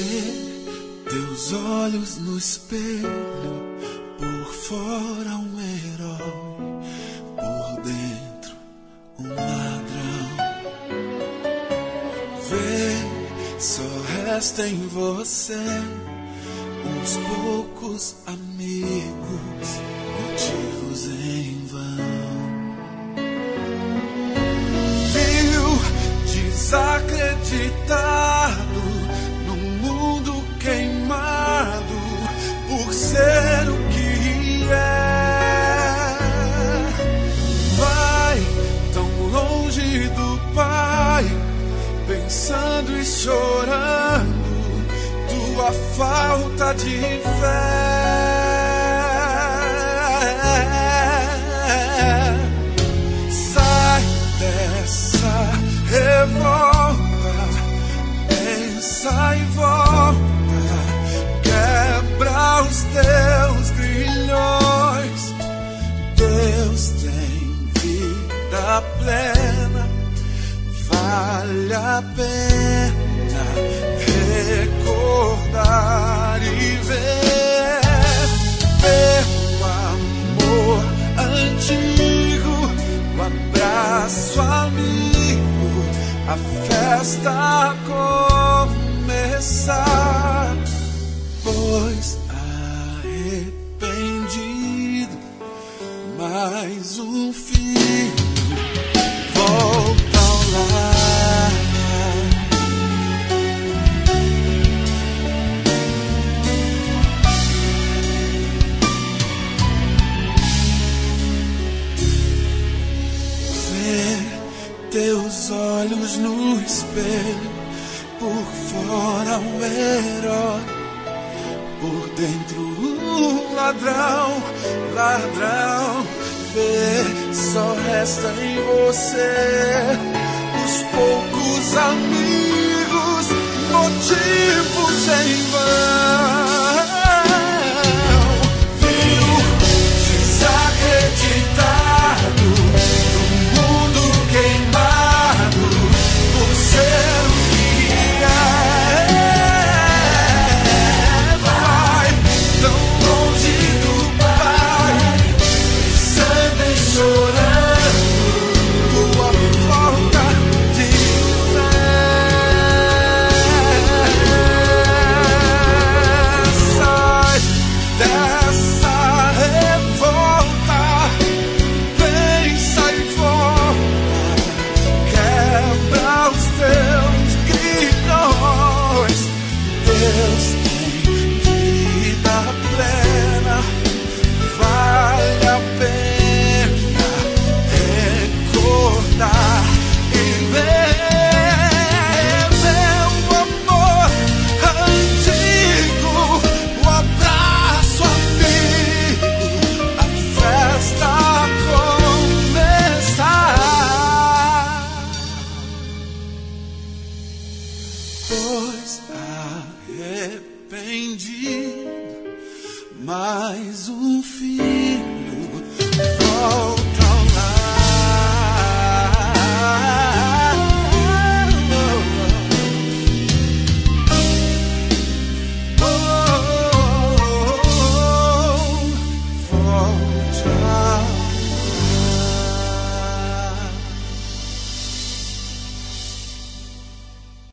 Ver teus olhos no espelho, por fora um herói, por dentro um ladrão. Vê, só resta em você uns poucos amigos, motivos em vão. Viu, desacreditado num mundo queimado por ser o que é. Vai tão longe do Pai, pensando e chorando tua falta de fé. Sai dessa revolta, pensa e volta, quebra os teus grilhões. Deus tem vida plena, vale a pena recordar e ver o amor antigo, o abraço amigo, a festa começar. Pois arrependido, mais um filho volta ao lar. Teus olhos no espelho, por fora um herói, por dentro um ladrão, ladrão. Vê, só resta em você os poucos amigos, motivos em vão. Viu, desacreditado no mundo queimado por ser o que é. Vai tão longe do Pai, pensando e chorando tua falta de fé. Sai dessa revolta, pensa e volta, quebra os teus grilhões. Deus tem vida plena, vale a pena recordar e ver o amor antigo, o abraço amigo, a festa começar. Pois arrependido, mais um filho